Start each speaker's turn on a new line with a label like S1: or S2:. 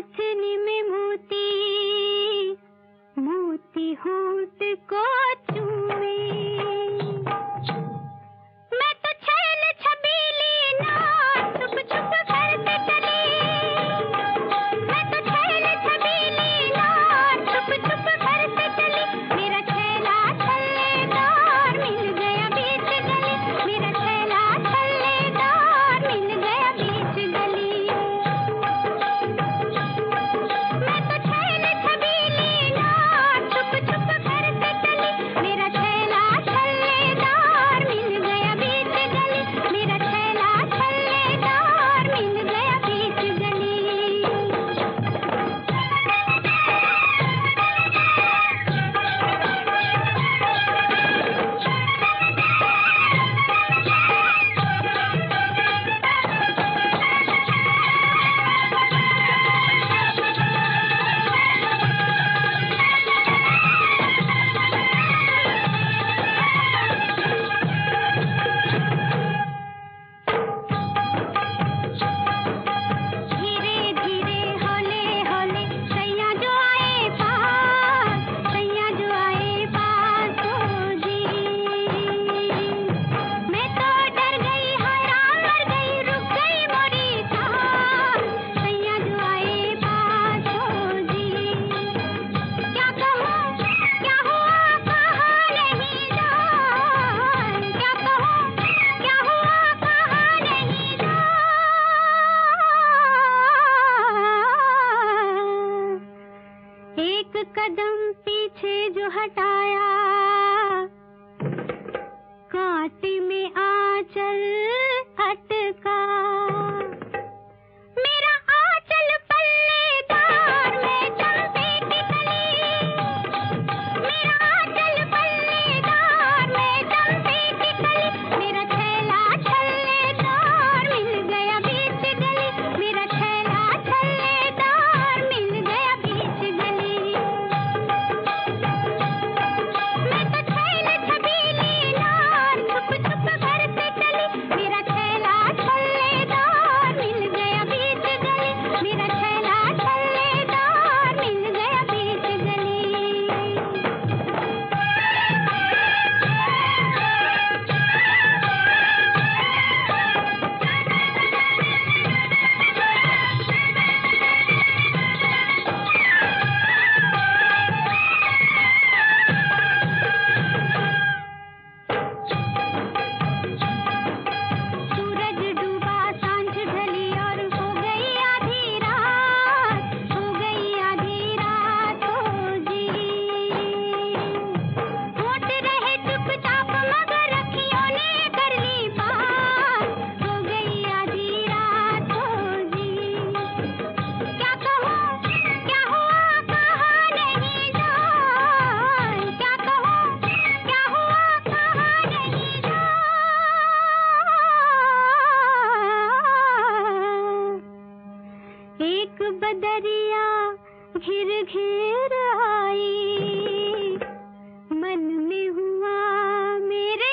S1: नथनी में मोती, मोती होंठ को चूमे। मैं तो छैल छबीली नार छुप छुप घर से चली। मैं तो छैल छबीली नार छुप छुप घर से चली। मेरा छैला छल्लेदार मिल गया बीच गली। मेरा छैला छल्लेदार मिल गया बीच गली। मैं तो छैल छबीली नार छुप छुप घर से चली। मेरा छैला छल्लेदार मिल गया बीच गली। मेरा छैला छल्लेदार मिल गया बीच गली। धीरे धीरे हौले हौले सैया जो आए पास, सैया जो आए पास हो जी। मैं तो डर गई, हैरान मर गई, रुक गई मोरी सांस। सैया जो आए पास हो जी। क्या कहूँ क्या हुआ कहा नहीं जाए। क्या कहूँ क्या हुआ कहा नहीं जाए। एक कदम पीछे जो हटाया, कांटे में आंचल अटका। मेरा आंचल पल्लेदार मैं चंपे की कली। मेरा आंचल पल्लेदार मैं चंपे की कली। मेरा छैला छल्लेदार मिल गया बीच गली। मेरा छैला छल्लेदार मिल गया बीच गली। मैं तो छैल छबीली नार छुप छुप घर से चली। मेरा छैला छल्लेदार मिल गया बीच गली। मेरा छैला छल्लेदार मिल गया बीच गली। सूरज डूबा सांझ ढली और हो गई आधी रात, हो गई आधी रात हो जी। होठ रहे चुपचाप मगर अखियों ने कर ली बात, हो गई आधी रात हो जी। क्या कहूँ क्या हुआ कहा नहीं जाए। क्या कहूँ क्या हुआ कहा नहीं जाए। एक बदरिया घिर घिर आई, मन में हुआ मेरे